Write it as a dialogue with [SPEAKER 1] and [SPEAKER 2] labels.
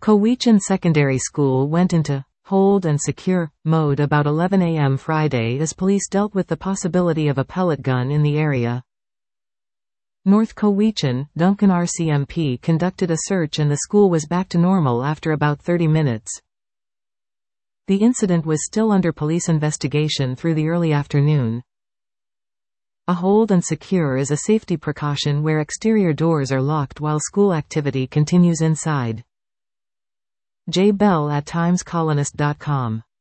[SPEAKER 1] Cowichan Secondary School went into hold and secure mode about 11 a.m. Friday as police dealt with the possibility of a pellet gun in the area. North Cowichan, Duncan RCMP conducted a search and the school was back to normal after about 30 minutes. The incident was still under police investigation through the early afternoon. A hold and secure is a safety precaution where exterior doors are locked while school activity continues inside. J. Bell at TimesColonist.com